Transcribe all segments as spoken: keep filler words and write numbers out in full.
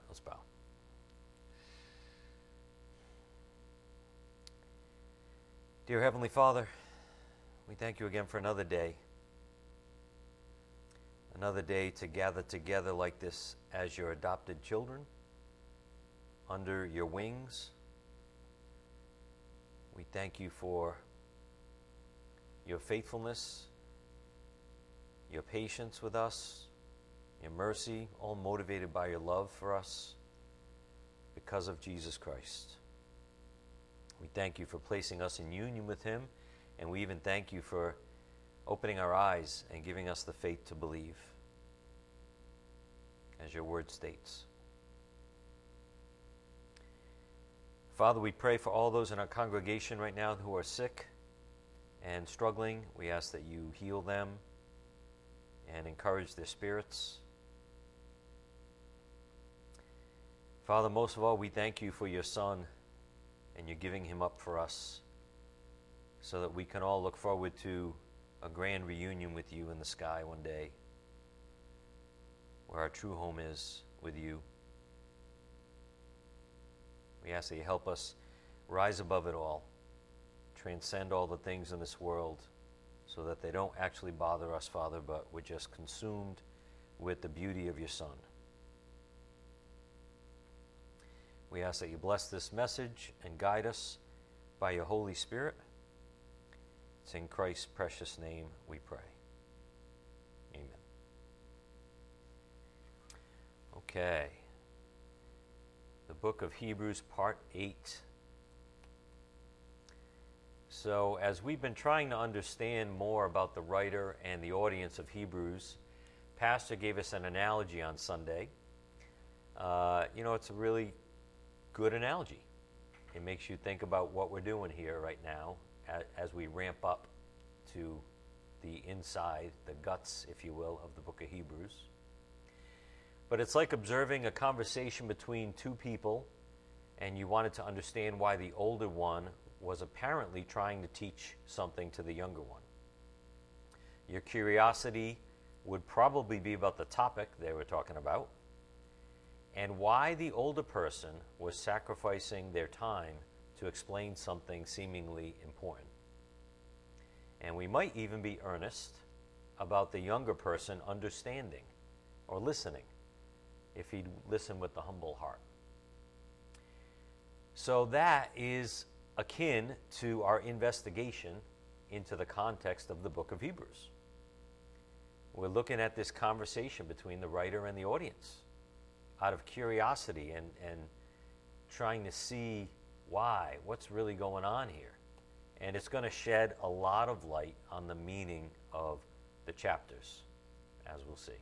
Let's bow. Dear Heavenly Father, we thank you again for another day. Another day to gather together like this as your adopted children, under your wings. We thank you for your faithfulness, your patience with us, your mercy, all motivated by your love for us because of Jesus Christ. We thank you for placing us in union with him, and we even thank you for opening our eyes and giving us the faith to believe, as your word states. Father, we pray for all those in our congregation right now who are sick and struggling. We ask that you heal them and encourage their spirits. Father, most of all, we thank you for your Son, and you're giving him up for us so that we can all look forward to a grand reunion with you in the sky one day, where our true home is with you. We ask that you help us rise above it all, transcend all the things in this world so that they don't actually bother us, Father, but we're just consumed with the beauty of your Son. We ask that you bless this message and guide us by your Holy Spirit. It's in Christ's precious name we pray. Amen. Okay. The book of Hebrews, part eight. So, as we've been trying to understand more about the writer and the audience of Hebrews, Pastor gave us an analogy on Sunday. Uh, you know, it's a really good analogy. It makes you think about what we're doing here right now as, as we ramp up to the inside, the guts, if you will, of the book of Hebrews. But it's like observing a conversation between two people, and you wanted to understand why the older one was apparently trying to teach something to the younger one. Your curiosity would probably be about the topic they were talking about, and why the older person was sacrificing their time to explain something seemingly important. And we might even be earnest about the younger person understanding or listening, if he'd listen with the humble heart. So that is akin to our investigation into the context of the book of Hebrews. We're looking at this conversation between the writer and the audience out of curiosity and, and trying to see why, what's really going on here. And it's going to shed a lot of light on the meaning of the chapters, as we'll see.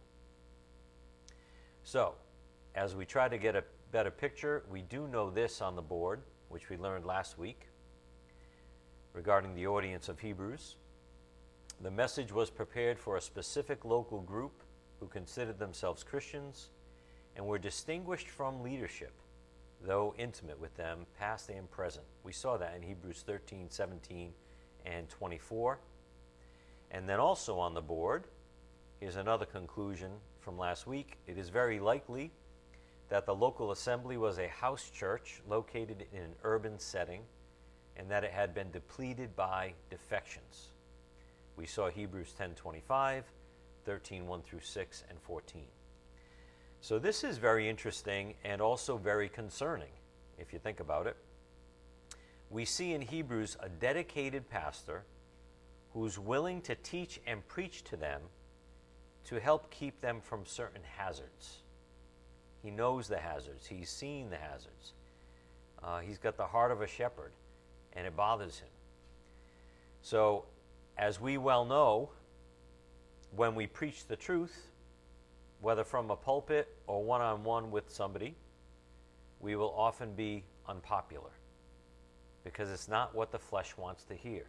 So, as we try to get a better picture, we do know this on the board, which we learned last week, regarding the audience of Hebrews. The message was prepared for a specific local group who considered themselves Christians and were distinguished from leadership, though intimate with them, past and present. We saw that in Hebrews thirteen, seventeen, and twenty-four. And then also on the board, here's another conclusion from last week. It is very likely that the local assembly was a house church located in an urban setting, and that it had been depleted by defections. We saw Hebrews ten twenty-five, thirteen, one through six, and fourteen. So this is very interesting and also very concerning, if you think about it. We see in Hebrews a dedicated pastor who's willing to teach and preach to them to help keep them from certain hazards. He knows the hazards. He's seen the hazards. Uh, he's got the heart of a shepherd, and it bothers him. So, as we well know, when we preach the truth, whether from a pulpit or one-on-one with somebody, we will often be unpopular because it's not what the flesh wants to hear.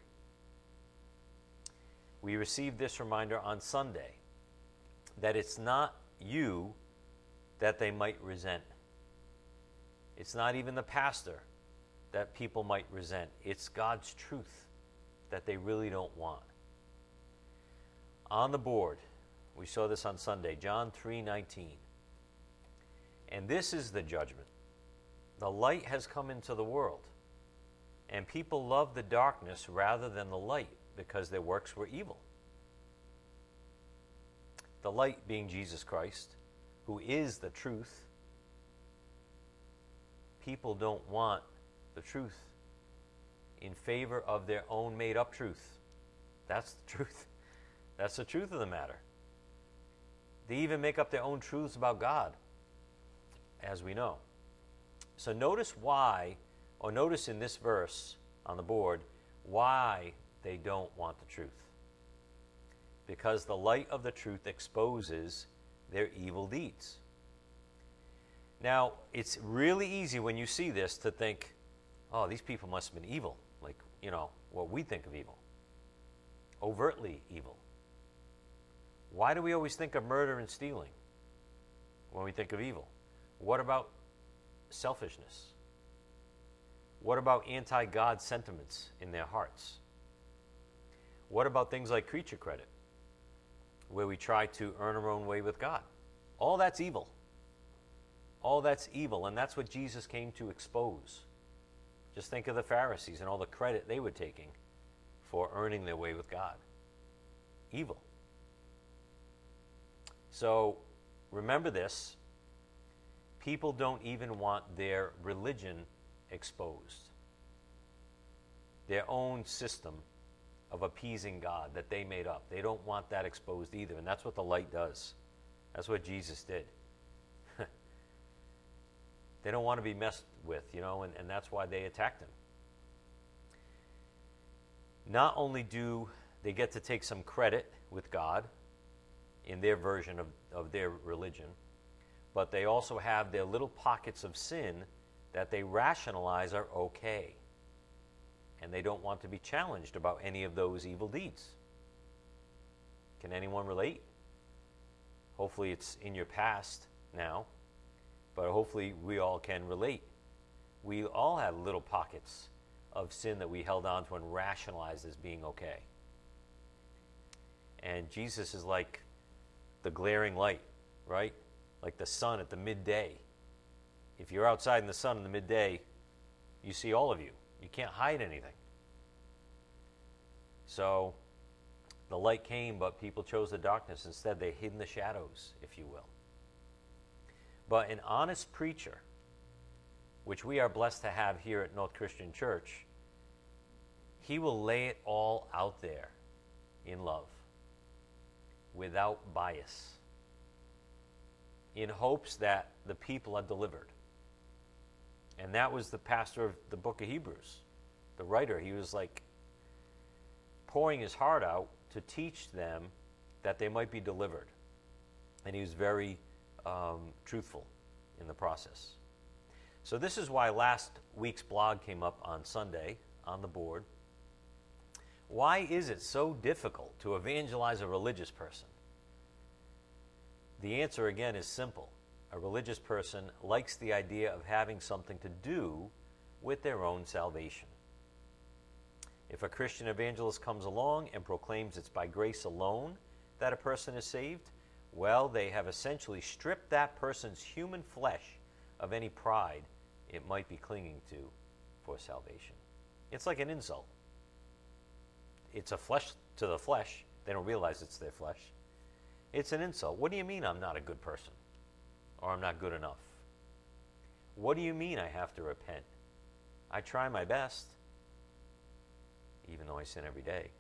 We received this reminder on Sunday that it's not you that they might resent. It's not even the pastor that people might resent. It's God's truth that they really don't want. On the board, we saw this on Sunday, John three nineteen. And this is the judgment. The light has come into the world, and people love the darkness rather than the light because their works were evil. The light being Jesus Christ, who is the truth. People don't want the truth in favor of their own made-up truth. That's the truth. That's the truth of the matter. They even make up their own truths about God, as we know. So notice why, or notice in this verse on the board, why they don't want the truth. Because the light of the truth exposes their evil deeds. Now, it's really easy when you see this to think, oh, these people must have been evil, like, you know, what we think of evil. Overtly evil. Why do we always think of murder and stealing when we think of evil? What about selfishness? What about anti-God sentiments in their hearts? What about things like creature credit, where we try to earn our own way with God? All that's evil. All that's evil, and that's what Jesus came to expose. Just think of the Pharisees and all the credit they were taking for earning their way with God. Evil. So, remember this. People don't even want their religion exposed. Their own system of appeasing God that they made up. They don't want that exposed either, and that's what the light does. That's what Jesus did. They don't want to be messed with, you know, and, and that's why they attacked him. Not only do they get to take some credit with God in their version of, of their religion, but they also have their little pockets of sin that they rationalize are okay. And they don't want to be challenged about any of those evil deeds. Can anyone relate? Hopefully it's in your past now, but hopefully we all can relate. We all have little pockets of sin that we held on to and rationalized as being okay. And Jesus is like the glaring light, right? Like the sun at the midday. If you're outside in the sun in the midday, you see all of you. You can't hide anything. So the light came, but people chose the darkness. Instead, they hid in the shadows, if you will. But an honest preacher, which we are blessed to have here at North Christian Church, he will lay it all out there in love, without bias, in hopes that the people are delivered. And that was the pastor of the book of Hebrews, the writer. He was like pouring his heart out to teach them that they might be delivered. And he was very um, truthful in the process. So this is why last week's blog came up on Sunday on the board. Why is it so difficult to evangelize a religious person? The answer again is simple. A religious person likes the idea of having something to do with their own salvation. If a Christian evangelist comes along and proclaims it's by grace alone that a person is saved, well, they have essentially stripped that person's human flesh of any pride it might be clinging to for salvation. It's like an insult. It's a flesh to the flesh. They don't realize it's their flesh. It's an insult. What do you mean I'm not a good person? Or I'm not good enough? What do you mean I have to repent? I try my best, even though I sin every day.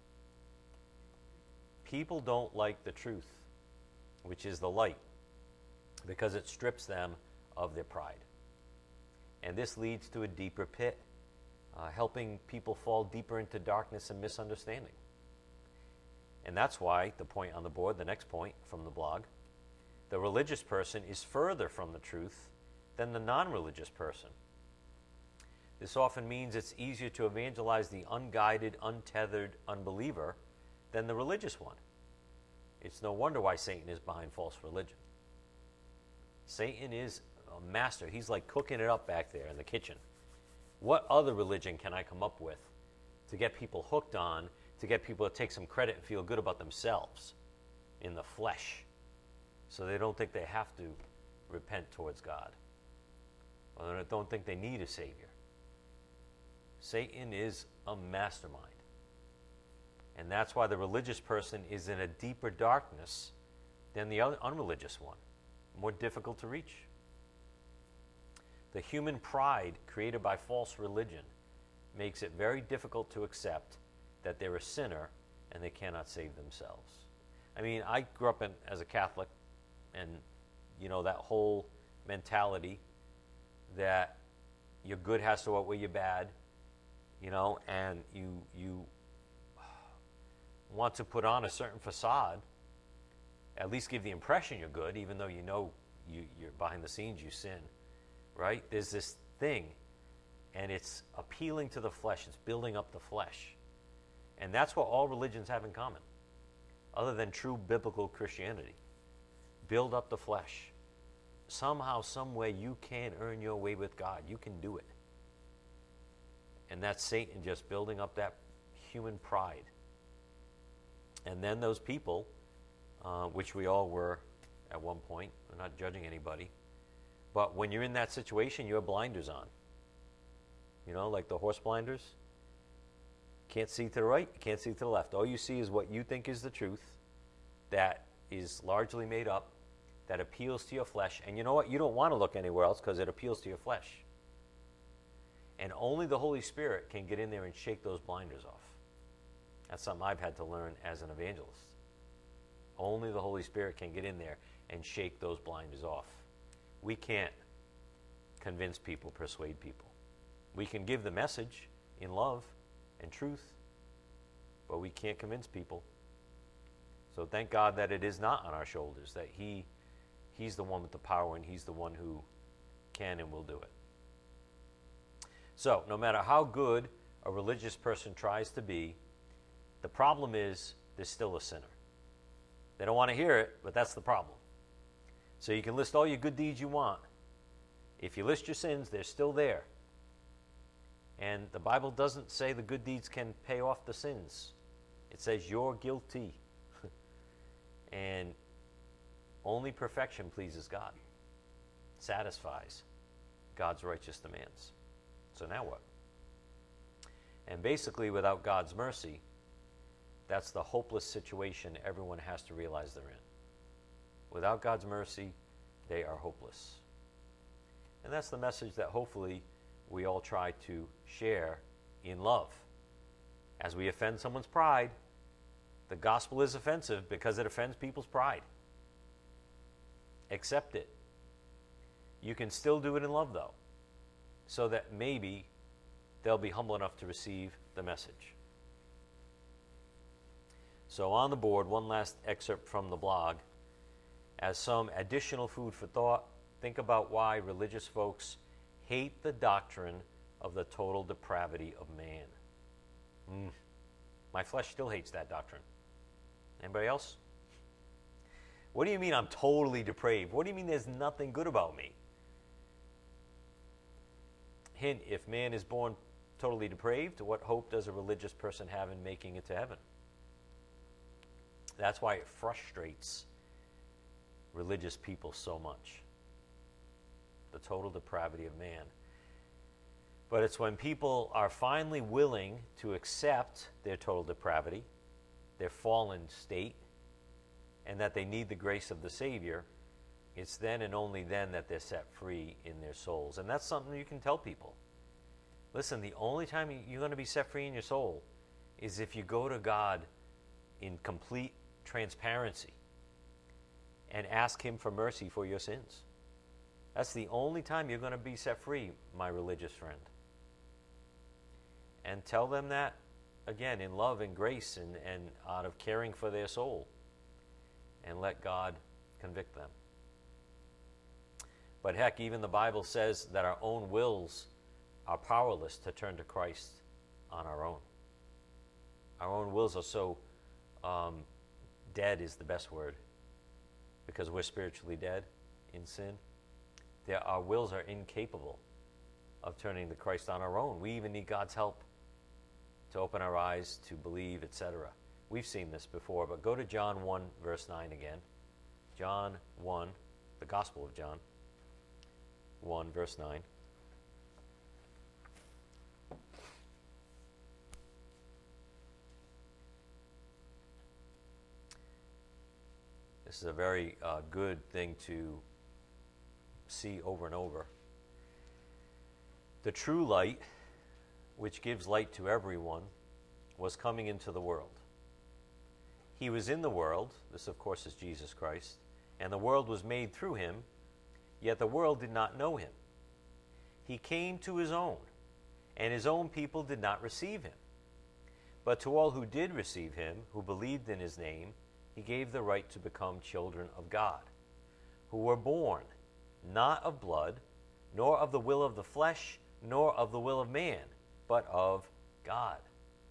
People don't like the truth, which is the light, because it strips them of their pride. And this leads to a deeper pit, uh, helping people fall deeper into darkness and misunderstanding. And that's why the point on the board, the next point from the blog, the religious person is further from the truth than the non-religious person. This often means it's easier to evangelize the unguided, untethered unbeliever than the religious one. It's no wonder why Satan is behind false religion. Satan is a master. He's like cooking it up back there in the kitchen. What other religion can I come up with to get people hooked on, to get people to take some credit and feel good about themselves in the flesh, so they don't think they have to repent towards God, or don't think they need a Savior. Satan is a mastermind. And that's why the religious person is in a deeper darkness than the unreligious one, more difficult to reach. The human pride created by false religion makes it very difficult to accept that they're a sinner and they cannot save themselves. I mean, I grew up in, as a Catholic, and, you know, that whole mentality that your good has to outweigh your bad, you know, and you you want to put on a certain facade, at least give the impression you're good, even though you know you, you're behind the scenes, you sin, right? There's this thing, and it's appealing to the flesh. It's building up the flesh. And that's what all religions have in common, other than true biblical Christianity. Build up the flesh. Somehow, some way, you can earn your way with God. You can do it. And that's Satan just building up that human pride. And then those people, uh, which we all were at one point, we're not judging anybody, but when you're in that situation, you have blinders on. You know, like the horse blinders. Can't see to the right, can't see to the left. All you see is what you think is the truth that is largely made up, that appeals to your flesh. And you know what? You don't want to look anywhere else because it appeals to your flesh. And only the Holy Spirit can get in there and shake those blinders off. That's something I've had to learn as an evangelist. Only the Holy Spirit can get in there and shake those blinders off. We can't convince people, persuade people. We can give the message in love and truth, but we can't convince people. So thank God that it is not on our shoulders, that he, He's the one with the power, and He's the one who can and will do it. So no matter how good a religious person tries to be, the problem is they're still a sinner. They don't want to hear it, but that's the problem. So you can list all your good deeds you want. If you list your sins, they're still there. And the Bible doesn't say the good deeds can pay off the sins. It says you're guilty. And only perfection pleases God, satisfies God's righteous demands. So now what? And basically, without God's mercy, that's the hopeless situation everyone has to realize they're in. Without God's mercy, they are hopeless. And that's the message that hopefully we all try to share in love. As we offend someone's pride, the gospel is offensive because it offends people's pride. Accept it. You can still do it in love, though, so that maybe they'll be humble enough to receive the message. So on the board, one last excerpt from the blog. As some additional food for thought, think about why religious folks hate the doctrine of the total depravity of man. Mm. My flesh still hates that doctrine. Anybody else? What do you mean I'm totally depraved? What do you mean there's nothing good about me? Hint, if man is born totally depraved, what hope does a religious person have in making it to heaven? That's why it frustrates religious people so much. The total depravity of man. But it's when people are finally willing to accept their total depravity, their fallen state, and that they need the grace of the Savior, it's then and only then that they're set free in their souls. And that's something you can tell people. Listen, the only time you're going to be set free in your soul is if you go to God in complete transparency and ask Him for mercy for your sins. That's the only time you're going to be set free, my religious friend. And tell them that, again, in love and grace and, and out of caring for their soul. And let God convict them. But heck, even the Bible says that our own wills are powerless to turn to Christ on our own. Our own wills are so um, dead is the best word, because we're spiritually dead in sin. There, our wills are incapable of turning to Christ on our own. We even need God's help to open our eyes, to believe, et cetera. We've seen this before, but go to John one, verse nine again. John one, the Gospel of John. one, verse nine. This is a very uh, good thing to see over and over. The true light, which gives light to everyone, was coming into the world. He was in the world, this of course is Jesus Christ, and the world was made through him, yet the world did not know him. He came to his own, and his own people did not receive him. But to all who did receive him, who believed in his name, he gave the right to become children of God, who were born not of blood, nor of the will of the flesh, nor of the will of man, but of God.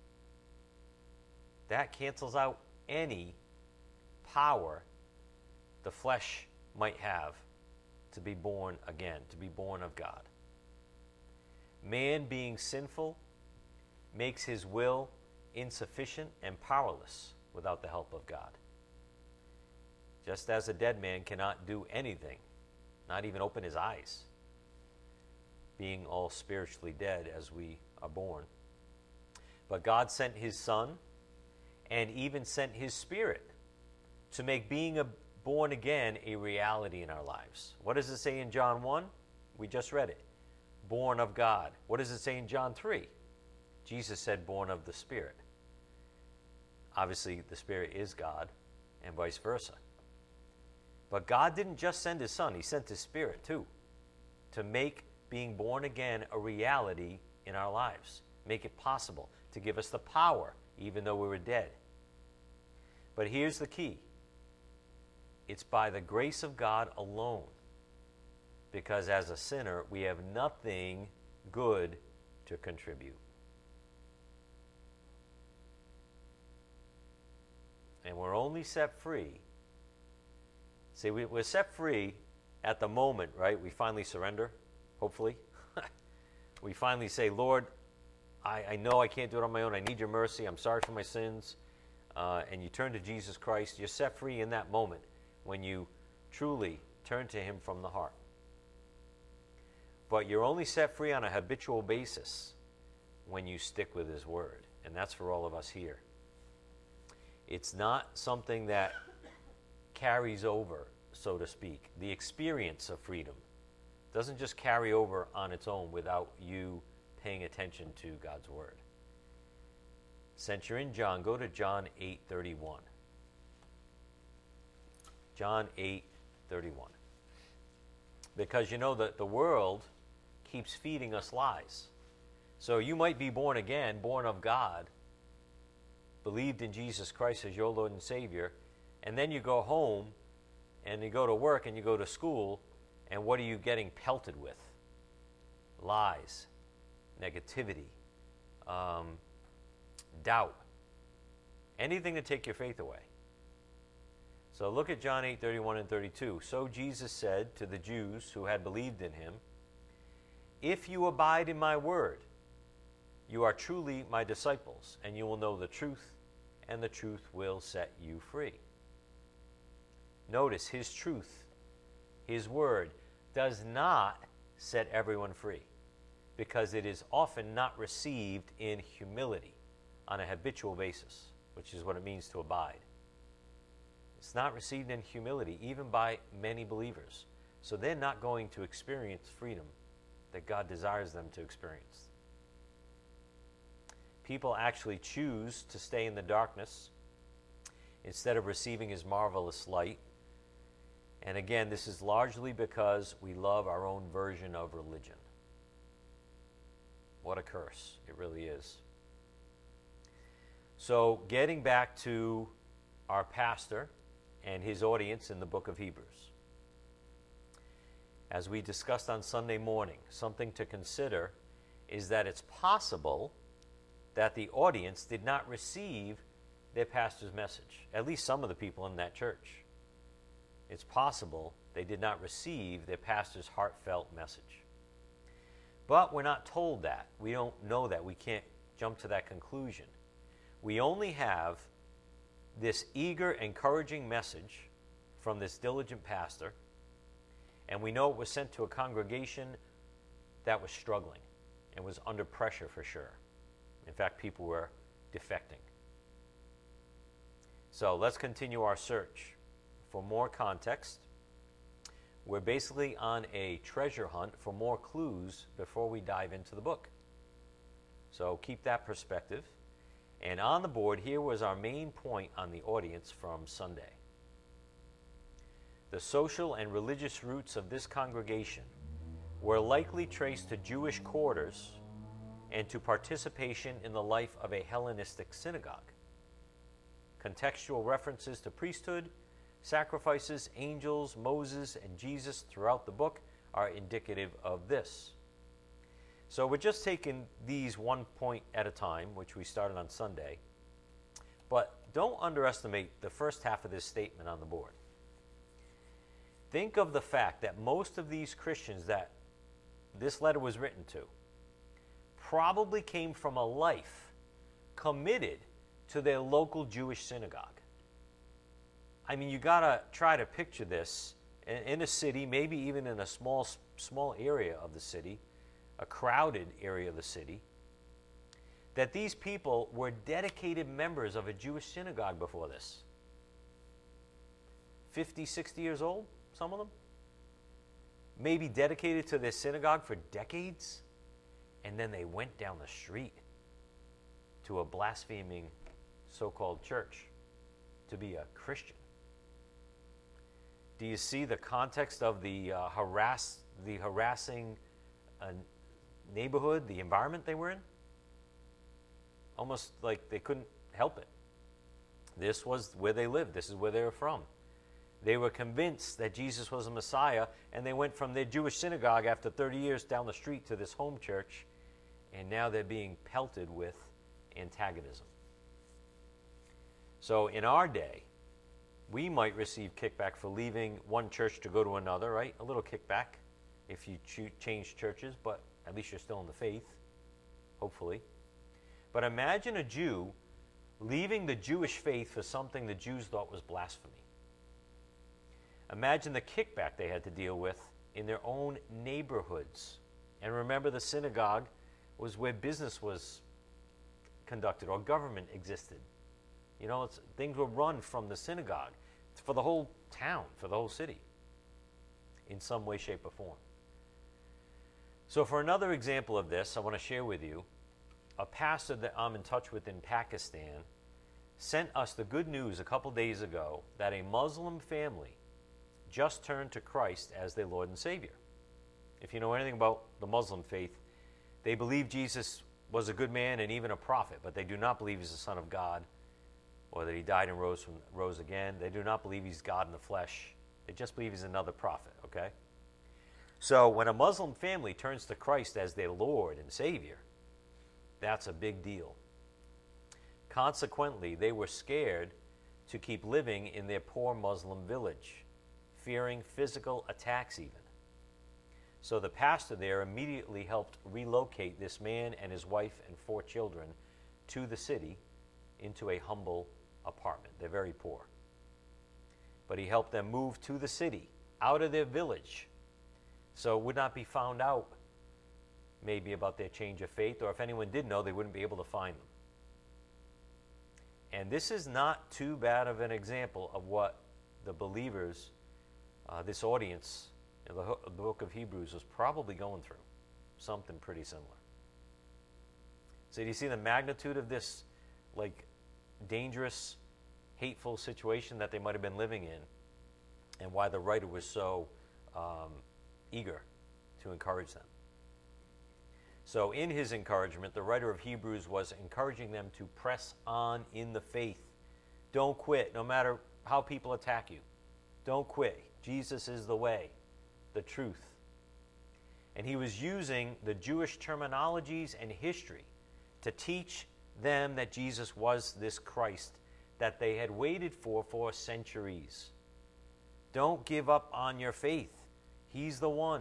That cancels out any power the flesh might have to be born again, to be born of God. Man, being sinful, makes his will insufficient and powerless without the help of God. Just as a dead man cannot do anything, not even open his eyes, being all spiritually dead as we are born. But God sent his Son and even sent his Spirit to make being a born again a reality in our lives. What does it say in John one? We just read it. Born of God. What does it say in John three? Jesus said born of the Spirit. Obviously, the Spirit is God, and vice versa. But God didn't just send his Son, he sent his Spirit too, to make being born again a reality in our lives, make it possible, to give us the power, even though we were dead. But here's the key. It's by the grace of God alone, because as a sinner, we have nothing good to contribute. And we're only set free. See, we, we're set free at the moment, right? We finally surrender, hopefully. We finally say, Lord, I, I know I can't do it on my own. I need your mercy. I'm sorry for my sins. Uh, and you turn to Jesus Christ. You're set free in that moment when you truly turn to him from the heart. But you're only set free on a habitual basis when you stick with his word. And that's for all of us here. It's not something that carries over, so to speak. The experience of freedom doesn't just carry over on its own without you paying attention to God's word. Since you're in John, go to John eight thirty-one. John eight thirty-one. Because you know that the world keeps feeding us lies. So you might be born again, born of God, believed in Jesus Christ as your Lord and Savior, and then you go home and you go to work and you go to school, and what are you getting pelted with? Lies, negativity, um, doubt, anything to take your faith away. So look at John eight thirty-one and thirty-two. So Jesus said to the Jews who had believed in him, if you abide in my word, you are truly my disciples, and you will know the truth, and the truth will set you free. Notice his truth, his word, does not set everyone free, because it is often not received in humility on a habitual basis, which is what it means to abide. It's not received in humility, even by many believers. So they're not going to experience freedom that God desires them to experience. People actually choose to stay in the darkness instead of receiving his marvelous light. And again, this is largely because we love our own version of religion. What a curse. It really is. So, getting back to our pastor and his audience in the book of Hebrews. As we discussed on Sunday morning, something to consider is that it's possible that the audience did not receive their pastor's message, at least some of the people in that church. It's possible they did not receive their pastor's heartfelt message. But we're not told that. We don't know that. We can't jump to that conclusion. We only have this eager, encouraging message from this diligent pastor, And we know it was sent to a congregation that was struggling and was under pressure for sure. In fact, people were defecting. So let's continue our search. For more context, we're basically on a treasure hunt for more clues before we dive into the book. So keep that perspective. And on the board, here was our main point on the audience from Sunday. The social and religious roots of this congregation were likely traced to Jewish quarters and to participation in the life of a Hellenistic synagogue. Contextual references to priesthood, sacrifices, angels, Moses, and Jesus throughout the book are indicative of this. So we're just taking these one point at a time, which we started on Sunday. But don't underestimate the first half of this statement on the board. Think of the fact that most of these Christians that this letter was written to probably came from a life committed to their local Jewish synagogue. I mean, you got to try to picture this in, in a city, maybe even in a small, small area of the city, a crowded area of the city, that these people were dedicated members of a Jewish synagogue before this. fifty, sixty years old, some of them. Maybe dedicated to their synagogue for decades, and then they went down the street to a blaspheming so-called church to be a Christian. Do you see the context of the uh, harass, the harassing uh, neighborhood, the environment they were in? Almost like they couldn't help it. This was where they lived. This is where they were from. They were convinced that Jesus was a Messiah, and they went from their Jewish synagogue after thirty years down the street to this home church, and now they're being pelted with antagonism. So in our day, we might receive kickback for leaving one church to go to another, right? A little kickback if you cho- change churches, but at least you're still in the faith, hopefully. But imagine a Jew leaving the Jewish faith for something the Jews thought was blasphemy. Imagine the kickback they had to deal with in their own neighborhoods. And remember, the synagogue was where business was conducted or government existed. You know, it's, things were run from the synagogue. It's for the whole town, for the whole city, in some way, shape, or form. So for another example of this, I want to share with you, a pastor that I'm in touch with in Pakistan sent us the good news a couple days ago that a Muslim family just turned to Christ as their Lord and Savior. If you know anything about the Muslim faith, they believe Jesus was a good man and even a prophet, but they do not believe he's the Son of God, or that he died and rose from rose again. They do not believe he's God in the flesh. They just believe he's another prophet, okay? So when a Muslim family turns to Christ as their Lord and Savior, that's a big deal. Consequently, they were scared to keep living in their poor Muslim village, fearing physical attacks even. So the pastor there immediately helped relocate this man and his wife and four children to the city into a humble apartment. They're very poor. But he helped them move to the city, out of their village, so it would not be found out maybe about their change of faith, or if anyone did know, they wouldn't be able to find them. And this is not too bad of an example of what the believers, uh, this audience in the, the book of Hebrews was probably going through. Something pretty similar. So do you see the magnitude of this, like, dangerous, hateful situation that they might have been living in, and why the writer was so um, eager to encourage them? So in his encouragement, the writer of Hebrews was encouraging them to press on in the faith. Don't quit, no matter how people attack you. Don't quit. Jesus is the way, the truth. And he was using the Jewish terminologies and history to teach them that Jesus was this Christ that they had waited for for centuries. Don't give up on your faith. He's the one.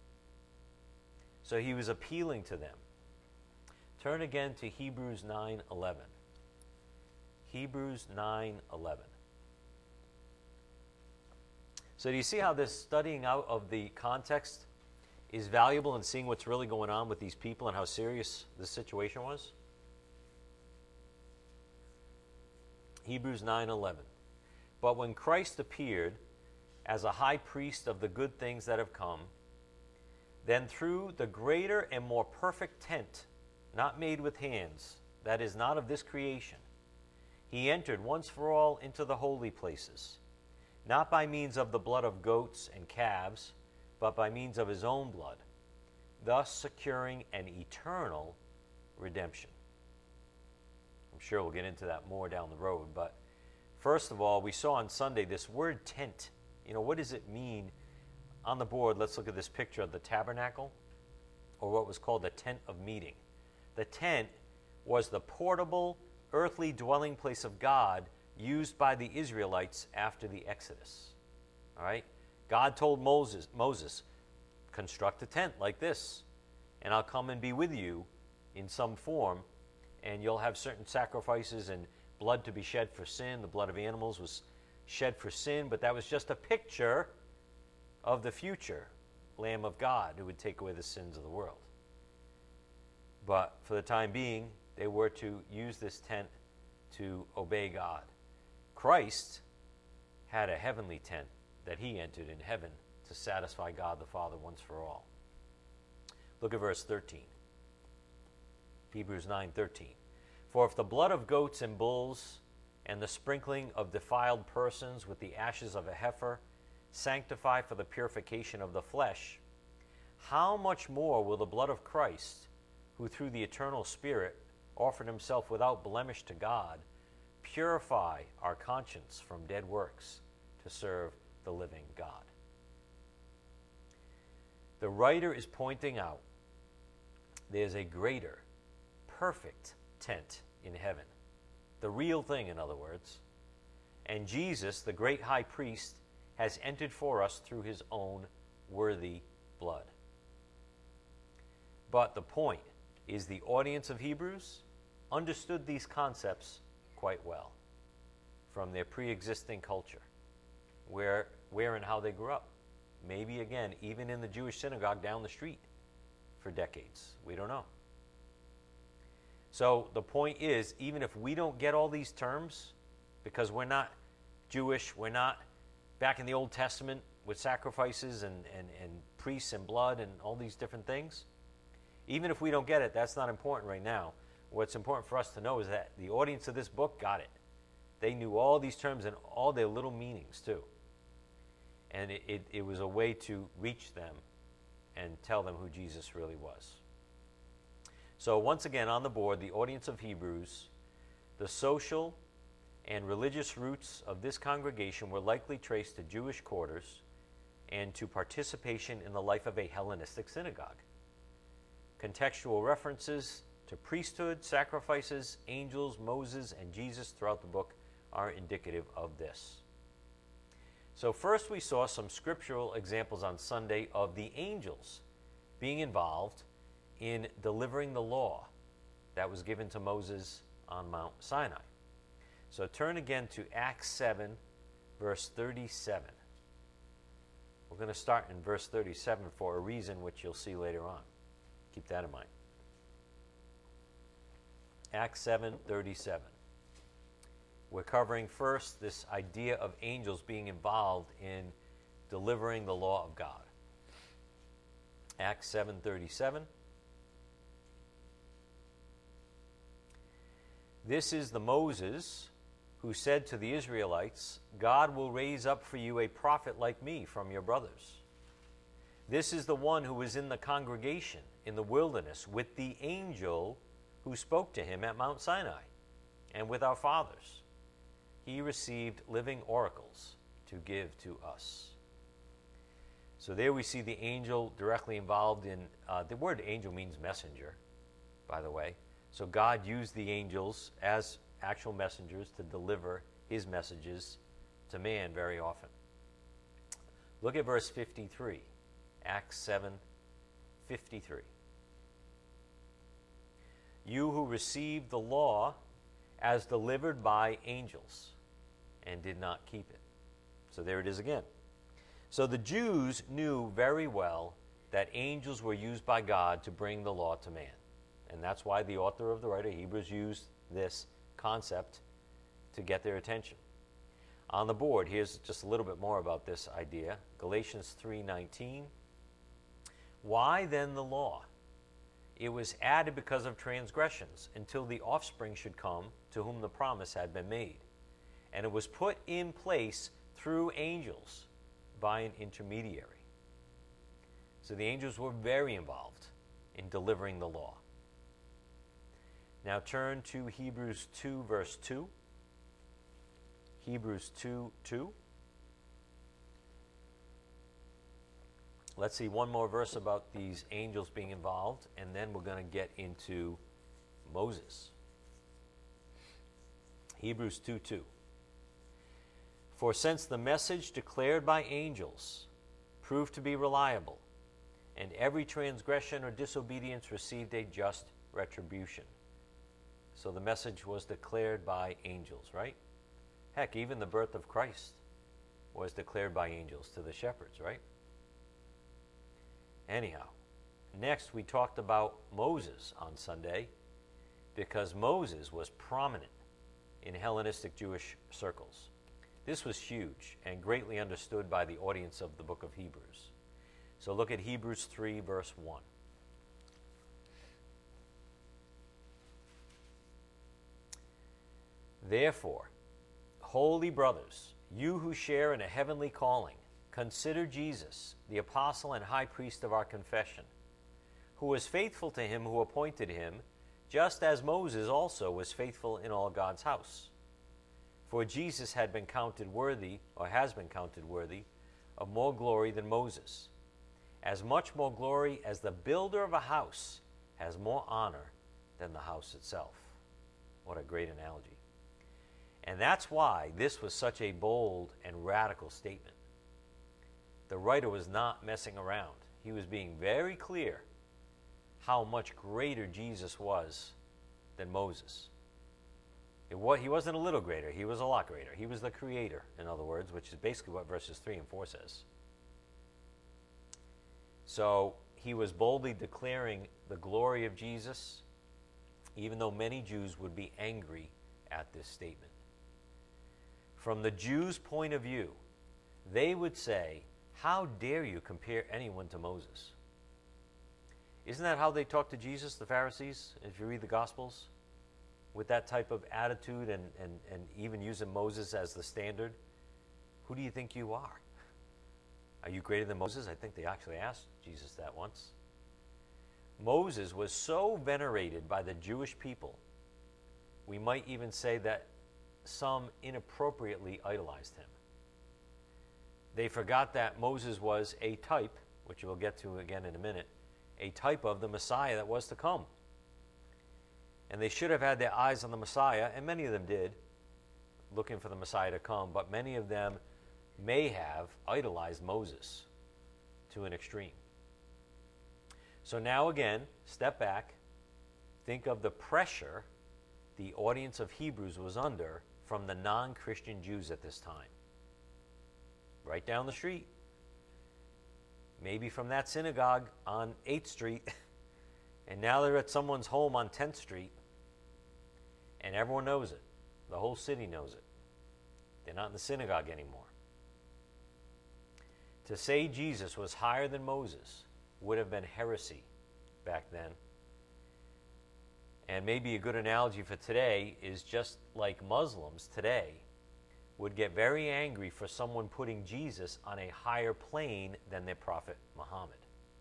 So he was appealing to them. Turn again to Hebrews nine eleven. Hebrews nine eleven. So do you see how this studying out of the context is valuable in seeing what's really going on with these people and how serious the situation was? Hebrews nine eleven. But when Christ appeared as a high priest of the good things that have come, then through the greater and more perfect tent, not made with hands, that is not of this creation, he entered once for all into the holy places, not by means of the blood of goats and calves, but by means of his own blood, thus securing an eternal redemption. I'm sure we'll get into that more down the road, but first of all, we saw on Sunday this word tent. You know, what does it mean? On the board, let's look at this picture of the tabernacle, or what was called the tent of meeting. The tent was the portable, earthly dwelling place of God used by the Israelites after the Exodus. All right? God told Moses, Moses, construct a tent like this, and I'll come and be with you in some form, and you'll have certain sacrifices and blood to be shed for sin. The blood of animals was shed for sin, but that was just a picture of the future Lamb of God who would take away the sins of the world. But for the time being, they were to use this tent to obey God. Christ had a heavenly tent that he entered in heaven to satisfy God the Father once for all. Look at verse thirteen. Hebrews nine thirteen. For if the blood of goats and bulls and the sprinkling of defiled persons with the ashes of a heifer sanctify for the purification of the flesh, how much more will the blood of Christ, who through the eternal Spirit offered himself without blemish to God, purify our conscience from dead works to serve the living God? The writer is pointing out there's a greater, perfect tent in heaven. The real thing, in other words. And Jesus, the great high priest, has entered for us through his own worthy blood. But the point is the audience of Hebrews understood these concepts quite well from their pre-existing culture, where, where and how they grew up. Maybe, again, even in the Jewish synagogue down the street for decades. We don't know. So the point is, even if we don't get all these terms, because we're not Jewish, we're not back in the Old Testament with sacrifices and, and, and priests and blood and all these different things, even if we don't get it, that's not important right now. What's important for us to know is that the audience of this book got it. They knew all these terms and all their little meanings too. And it, it, it was a way to reach them and tell them who Jesus really was. So once again, on the board, the audience of Hebrews, the social and religious roots of this congregation were likely traced to Jewish quarters and to participation in the life of a Hellenistic synagogue. Contextual references to priesthood, sacrifices, angels, Moses, and Jesus throughout the book are indicative of this. So first we saw some scriptural examples on Sunday of the angels being involved in delivering the law that was given to Moses on Mount Sinai. So turn again to Acts seven, verse thirty-seven. We're going to start in verse thirty-seven for a reason which you'll see later on. Keep that in mind. Acts seven thirty-seven. We're covering first this idea of angels being involved in delivering the law of God. Acts seven thirty-seven. This is the Moses who said to the Israelites, God will raise up for you a prophet like me from your brothers. This is the one who was in the congregation in the wilderness with the angel who spoke to him at Mount Sinai and with our fathers. He received living oracles to give to us. So there we see the angel directly involved in, uh, the word angel means messenger, by the way. So God used the angels as actual messengers to deliver his messages to man very often. Look at verse fifty-three, Acts seven fifty-three. You who received the law as delivered by angels and did not keep it. So there it is again. So the Jews knew very well that angels were used by God to bring the law to man. And that's why the author of the writer of Hebrews used this concept to get their attention. On the board, here's just a little bit more about this idea. Galatians three nineteen. Why then the law? It was added because of transgressions, until the offspring should come to whom the promise had been made. And it was put in place through angels by an intermediary. So the angels were very involved in delivering the law. Now turn to Hebrews two, verse two. Hebrews two, two. Let's see one more verse about these angels being involved, and then we're going to get into Moses. Hebrews two, two. For since the message declared by angels proved to be reliable, and every transgression or disobedience received a just retribution. So the message was declared by angels, right? Heck, even the birth of Christ was declared by angels to the shepherds, right? Anyhow, next we talked about Moses on Sunday, because Moses was prominent in Hellenistic Jewish circles. This was huge and greatly understood by the audience of the book of Hebrews. So look at Hebrews three, verse one. Therefore, holy brothers, you who share in a heavenly calling, consider Jesus, the apostle and high priest of our confession, who was faithful to him who appointed him, just as Moses also was faithful in all God's house. For Jesus had been counted worthy, or has been counted worthy, of more glory than Moses, as much more glory as the builder of a house has more honor than the house itself. What a great analogy. And that's why this was such a bold and radical statement. The writer was not messing around. He was being very clear how much greater Jesus was than Moses. It was, he wasn't a little greater, he was a lot greater. He was the creator, in other words, which is basically what verses three and four says. So he was boldly declaring the glory of Jesus, even though many Jews would be angry at this statement. From the Jews' point of view, they would say, how dare you compare anyone to Moses? Isn't that how they talked to Jesus, the Pharisees, if you read the Gospels? With that type of attitude and, and, and even using Moses as the standard? Who do you think you are? Are you greater than Moses? I think they actually asked Jesus that once. Moses was so venerated by the Jewish people, we might even say that some inappropriately idolized him. They forgot that Moses was a type, which we'll get to again in a minute, a type of the Messiah that was to come. And they should have had their eyes on the Messiah, and many of them did, looking for the Messiah to come, but many of them may have idolized Moses to an extreme. So now again, step back, think of the pressure the audience of Hebrews was under from the non-Christian Jews at this time. Right down the street, maybe from that synagogue on eighth street, and now they're at someone's home on tenth street, and everyone knows it. The whole city knows it. They're not in the synagogue anymore. To say Jesus was higher than Moses would have been heresy back then. And maybe a good analogy for today is just like Muslims today would get very angry for someone putting Jesus on a higher plane than their prophet Muhammad.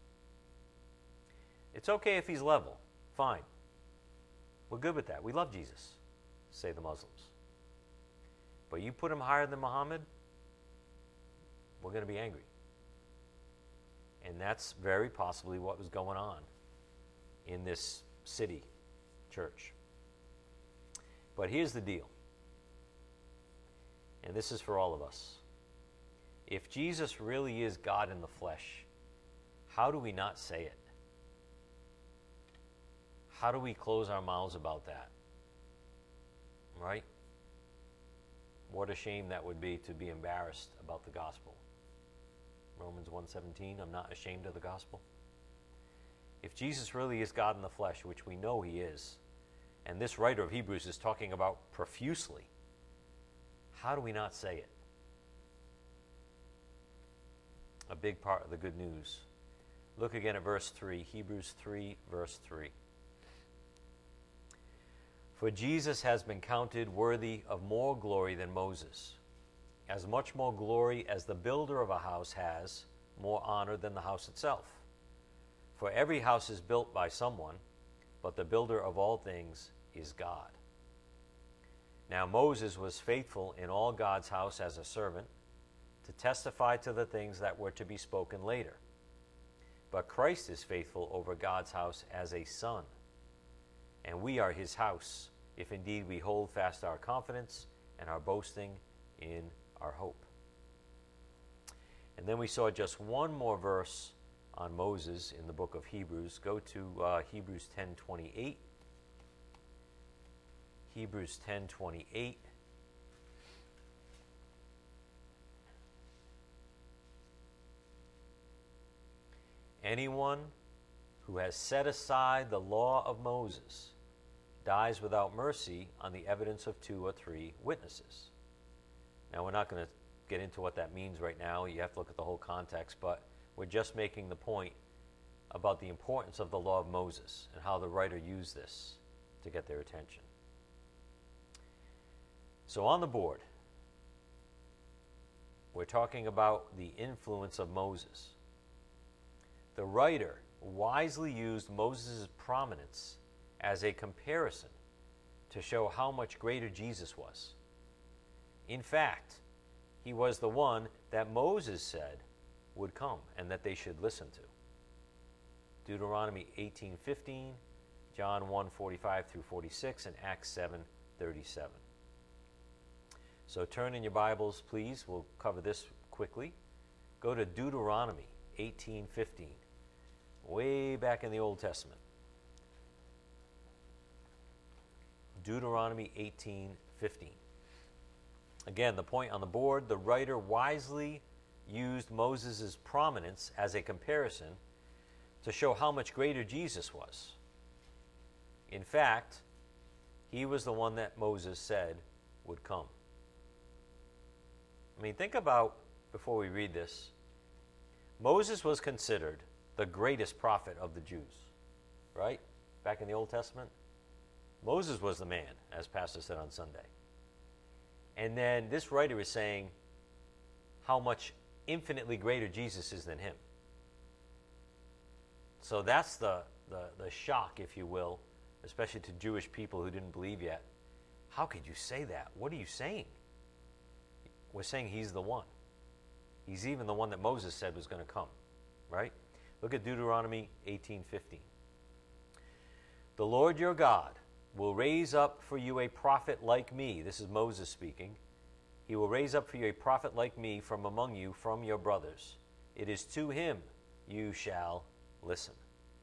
It's okay if he's level. Fine. We're good with that. We love Jesus, say the Muslims. But you put him higher than Muhammad, we're going to be angry. And that's very possibly what was going on in this city church. But here's the deal, and this is for all of us. If Jesus really is God in the flesh, how do we not say it? How do we close our mouths about that? Right? What a shame that would be to be embarrassed about the gospel. Romans one seventeen, I'm not ashamed of the gospel. If Jesus really is God in the flesh, which we know he is, and this writer of Hebrews is talking about profusely, how do we not say it? A big part of the good news. Look again at verse three, Hebrews three, verse three. For Jesus has been counted worthy of more glory than Moses, as much more glory as the builder of a house has more honor than the house itself. For every house is built by someone, but the builder of all things is God. Now Moses was faithful in all God's house as a servant, to testify to the things that were to be spoken later. But Christ is faithful over God's house as a son, and we are his house, if indeed we hold fast our confidence and our boasting in our hope. And then we saw just one more verse on Moses in the book of Hebrews. Go to uh, Hebrews ten twenty-eight. Hebrews ten twenty-eight. Anyone who has set aside the law of Moses dies without mercy on the evidence of two or three witnesses. Now, we're not going to get into what that means right now. You have to look at the whole context, but we're just making the point about the importance of the law of Moses and how the writer used this to get their attention. So on the board, we're talking about the influence of Moses. The writer wisely used Moses' prominence as a comparison to show how much greater Jesus was. In fact, he was the one that Moses said would come and that they should listen to. Deuteronomy eighteen fifteen, John one forty-five through forty-six, and Acts seven thirty-seven. So turn in your Bibles, please. We'll cover this quickly. Go to Deuteronomy eighteen fifteen, way back in the Old Testament. Deuteronomy eighteen fifteen. Again, the point on the board, the writer wisely used Moses' prominence as a comparison to show how much greater Jesus was. In fact, he was the one that Moses said would come. I mean, think about, before we read this, Moses was considered the greatest prophet of the Jews, right? Back in the Old Testament. Moses was the man, as Pastor said on Sunday. And then this writer is saying how much infinitely greater Jesus is than him. So that's the, the, the shock, if you will, especially to Jewish people who didn't believe yet. How could you say that? What are you saying? We're saying he's the one. He's even the one that Moses said was going to come, right? Look at Deuteronomy eighteen fifteen. The Lord your God will raise up for you a prophet like me. This is Moses speaking. He will raise up for you a prophet like me from among you, from your brothers. It is to him you shall listen.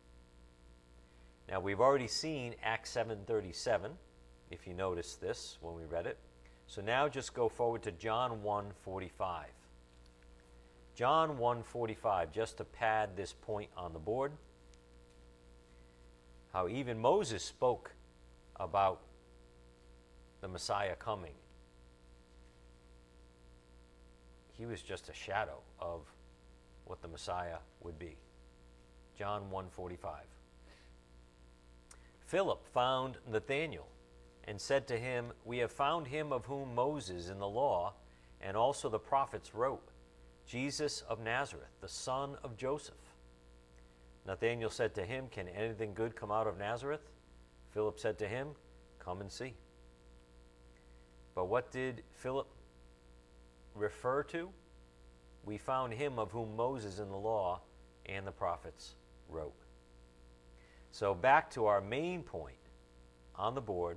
Now, we've already seen Acts seven thirty-seven, if you noticed this when we read it. So now just go forward to John one forty-five. John one forty-five, just to pad this point on the board. How even Moses spoke about the Messiah coming. He was just a shadow of what the Messiah would be. John one forty-five. Philip found Nathanael and said to him, "We have found him of whom Moses in the law and also the prophets wrote, Jesus of Nazareth, the son of Joseph." Nathanael said to him, "Can anything good come out of Nazareth?" Philip said to him, "Come and see." But what did Philip refer to? We found him of whom Moses in the law and the prophets wrote. So back to our main point on the board,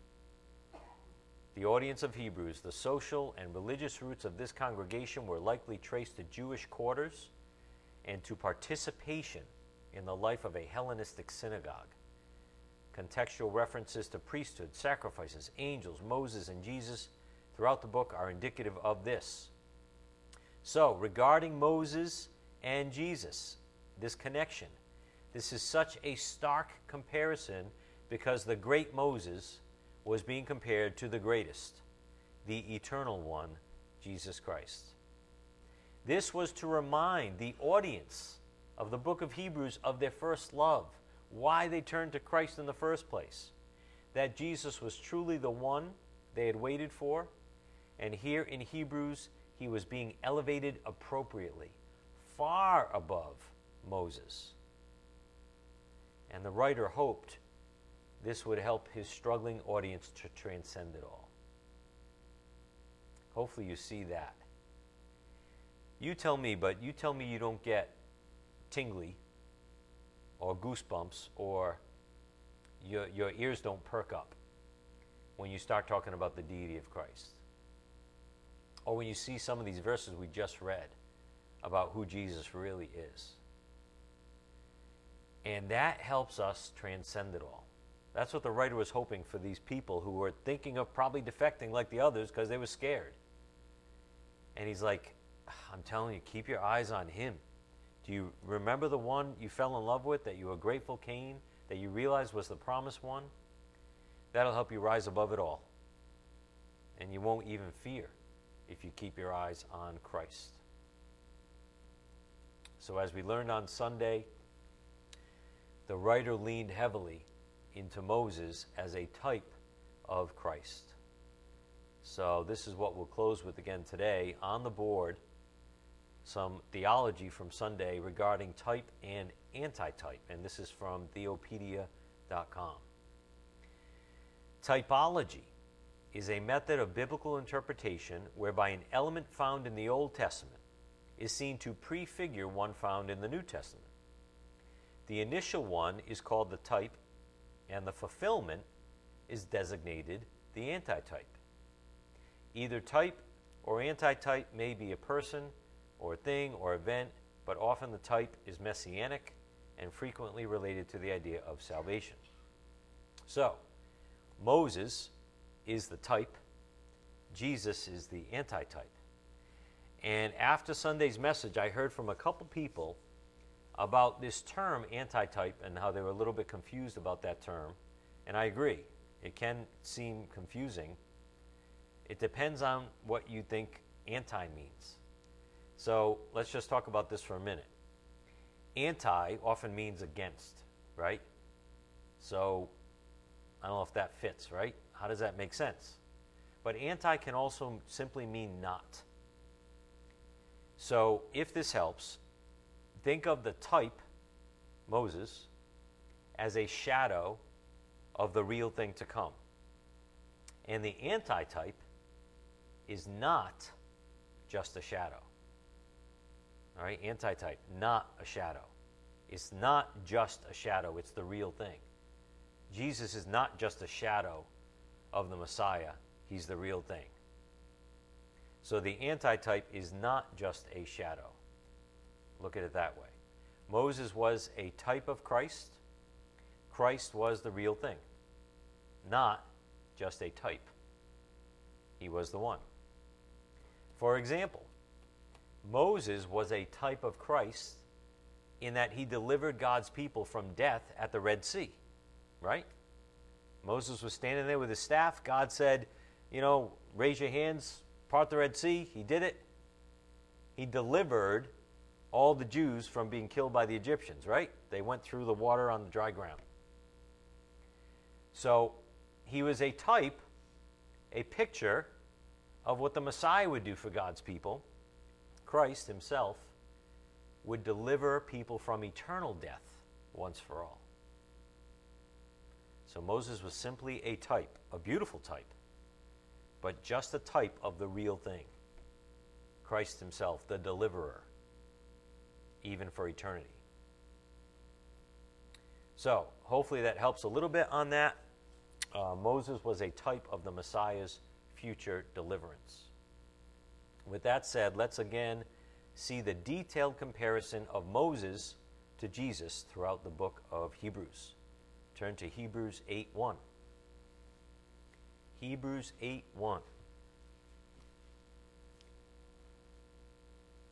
the audience of Hebrews, the social and religious roots of this congregation were likely traced to Jewish quarters and to participation in the life of a Hellenistic synagogue. Contextual references to priesthood, sacrifices, angels, Moses, and Jesus throughout the book are indicative of this. So, regarding Moses and Jesus, this connection, this is such a stark comparison because the great Moses was being compared to the greatest, the eternal one, Jesus Christ. This was to remind the audience of the book of Hebrews of their first love, why they turned to Christ in the first place, that Jesus was truly the one they had waited for, and here in Hebrews, he was being elevated appropriately, far above Moses. And the writer hoped this would help his struggling audience to transcend it all. Hopefully you see that. You tell me, but you tell me you don't get tingly or goosebumps or your, your ears don't perk up when you start talking about the deity of Christ. Or when you see some of these verses we just read about who Jesus really is. And that helps us transcend it all. That's what the writer was hoping for these people who were thinking of probably defecting like the others because they were scared. And he's like, I'm telling you, keep your eyes on him. Do you remember the one you fell in love with, that you were grateful came, that you realized was the promised one? That'll help you rise above it all. And you won't even fear if you keep your eyes on Christ. So as we learned on Sunday, the writer leaned heavily into Moses as a type of Christ. So this is what we'll close with again today. On the board, some theology from Sunday regarding type and antitype, and this is from theopedia dot com. Typology is a method of biblical interpretation whereby an element found in the Old Testament is seen to prefigure one found in the New Testament. The initial one is called the type, and the fulfillment is designated the antitype. Either type or antitype may be a person or thing or event, but often the type is messianic and frequently related to the idea of salvation. So, Moses is the type, Jesus is the antitype. And after Sunday's message, I heard from a couple people about this term antitype and how they were a little bit confused about that term. And I agree, it can seem confusing. It depends on what you think anti means. So let's just talk about this for a minute. Anti often means against, right? So I don't know if that fits, right? How does that make sense? But anti can also simply mean not. So if this helps, think of the type, Moses, as a shadow of the real thing to come. And the antitype is not just a shadow. All right, antitype, not a shadow. It's not just a shadow, it's the real thing. Jesus is not just a shadow of the Messiah, he's the real thing. So the antitype is not just a shadow. Look at it that way. Moses was a type of Christ. Christ was the real thing, not just a type. He was the one. For example, Moses was a type of Christ in that he delivered God's people from death at the Red Sea, right? Moses was standing there with his staff. God said, you know, raise your hands, part the Red Sea. He did it. He delivered all the Jews from being killed by the Egyptians, right? They went through the water on the dry ground. So he was a type, a picture of what the Messiah would do for God's people. Christ himself would deliver people from eternal death once for all. So Moses was simply a type, a beautiful type, but just a type of the real thing. Christ himself, the deliverer, even for eternity. So hopefully that helps a little bit on that. Uh, Moses was a type of the Messiah's future deliverance. With that said, let's again see the detailed comparison of Moses to Jesus throughout the book of Hebrews. Turn to Hebrews eight one. Hebrews eight one.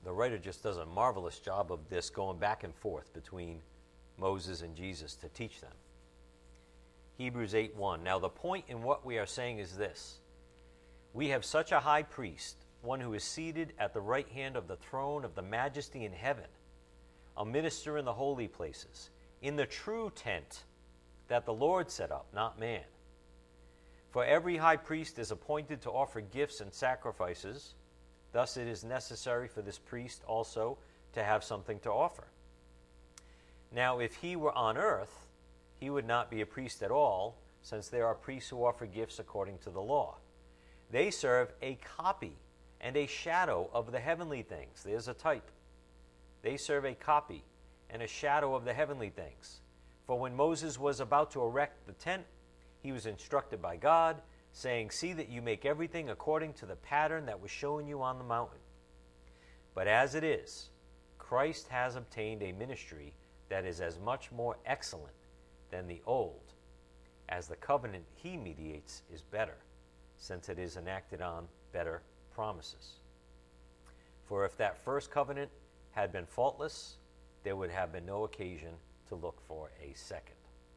the writer just does a marvelous job of this, going back and forth between Moses and Jesus to teach them. Hebrews eight one. Now the point in what we are saying is this: we have such a high priest, one who is seated at the right hand of the throne of the majesty in heaven, a minister in the holy places, in the true tent that the Lord set up, not man. For every high priest is appointed to offer gifts and sacrifices. Thus it is necessary for this priest also to have something to offer. Now if he were on earth, he would not be a priest at all, since there are priests who offer gifts according to the law. They serve a copy and a shadow of the heavenly things. There's a type. They serve a copy and a shadow of the heavenly things. For when Moses was about to erect the tent, he was instructed by God, saying, "See that you make everything according to the pattern that was shown you on the mountain." But as it is, Christ has obtained a ministry that is as much more excellent than the old, as the covenant he mediates is better, since it is enacted on better promises. For if that first covenant had been faultless, there would have been no occasion to look for a second.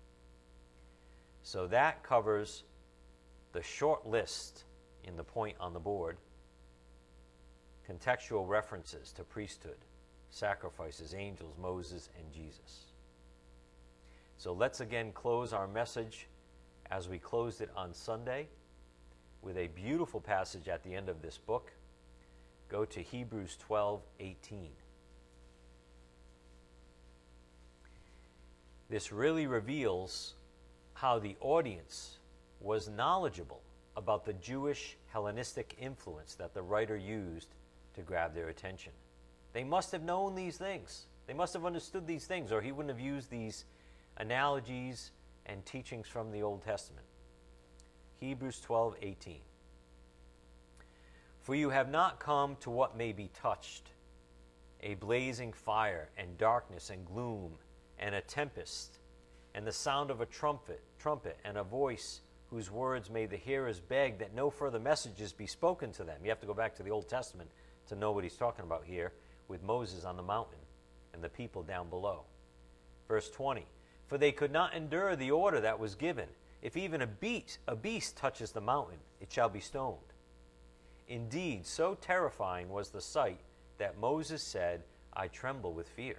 So that covers the short list in the point on the board, contextual references to priesthood, sacrifices, angels, Moses, and Jesus. So let's again close our message as we closed it on Sunday with a beautiful passage at the end of this book. Go to Hebrews twelve eighteen. This really reveals how the audience was knowledgeable about the Jewish Hellenistic influence that the writer used to grab their attention. They must have known these things. They must have understood these things, or he wouldn't have used these analogies and teachings from the Old Testament. Hebrews twelve eighteen. For you have not come to what may be touched, a blazing fire and darkness and gloom and a tempest and the sound of a trumpet, trumpet and a voice whose words made the hearers beg that no further messages be spoken to them. You have to go back to the Old Testament to know what he's talking about here with Moses on the mountain and the people down below. Verse twenty, for they could not endure the order that was given. If even a beast, a beast touches the mountain, it shall be stoned. Indeed, so terrifying was the sight that Moses said, I tremble with fear.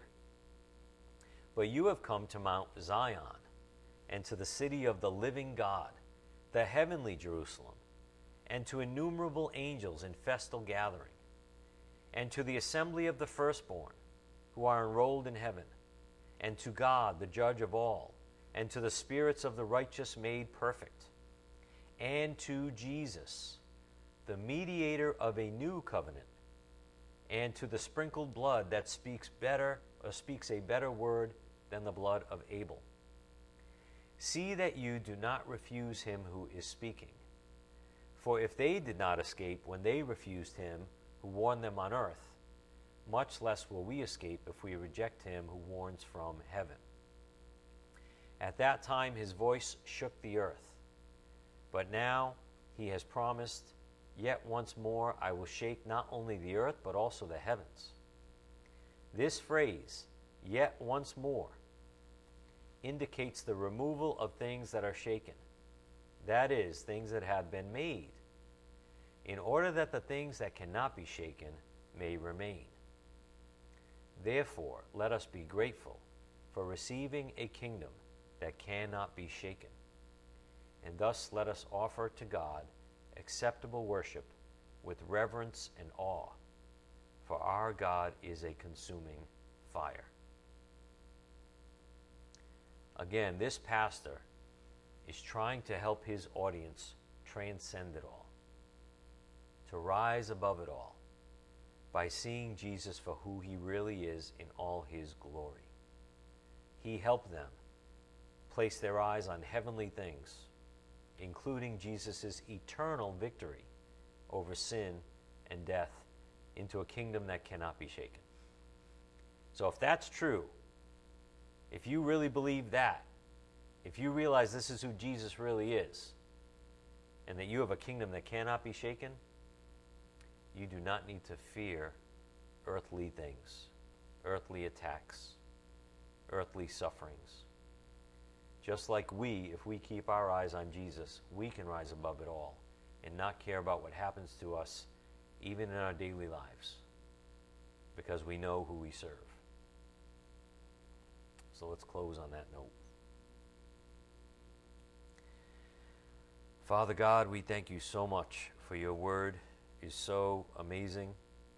But you have come to Mount Zion, and to the city of the living God, the heavenly Jerusalem, and to innumerable angels in festal gathering, and to the assembly of the firstborn, who are enrolled in heaven, and to God, the judge of all, and to the spirits of the righteous made perfect, and to Jesus, the mediator of a new covenant, and to the sprinkled blood that speaks better, or speaks a better word than the blood of Abel. See that you do not refuse him who is speaking. For if they did not escape when they refused him who warned them on earth, much less will we escape if we reject him who warns from heaven. At that time his voice shook the earth. But now he has promised, yet once more I will shake not only the earth but also the heavens. This phrase, yet once more, indicates the removal of things that are shaken, that is, things that have been made, in order that the things that cannot be shaken may remain. Therefore, let us be grateful for receiving a kingdom that cannot be shaken, and thus let us offer to God acceptable worship with reverence and awe, for our God is a consuming fire. Again, this pastor is trying to help his audience transcend it all, to rise above it all by seeing Jesus for who he really is in all his glory. He helped them place their eyes on heavenly things, including Jesus' eternal victory over sin and death into a kingdom that cannot be shaken. So if that's true, if you really believe that, if you realize this is who Jesus really is, and that you have a kingdom that cannot be shaken, you do not need to fear earthly things, earthly attacks, earthly sufferings. Just like we, if we keep our eyes on Jesus, we can rise above it all and not care about what happens to us, even in our daily lives, because we know who we serve. So let's close on that note. Father God, we thank you so much for your word is so amazing,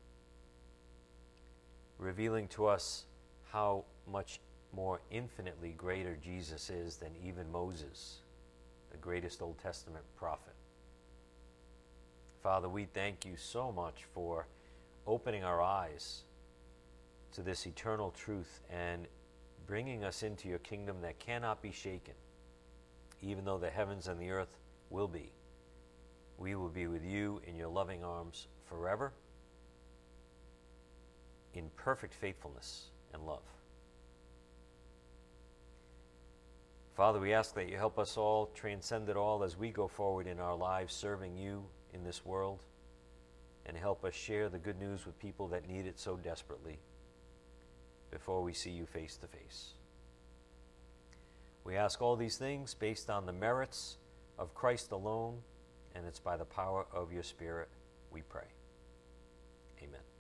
revealing to us how much more infinitely greater Jesus is than even Moses, the greatest Old Testament prophet. Father, we thank you so much for opening our eyes to this eternal truth and bringing us into your kingdom that cannot be shaken. Even though the heavens and the earth will be, we will be with you in your loving arms forever, in perfect faithfulness and love. Father, we ask that you help us all transcend it all as we go forward in our lives serving you in this world, and help us share the good news with people that need it so desperately before we see you face to face. We ask all these things based on the merits of Christ alone, and it's by the power of your Spirit we pray. Amen.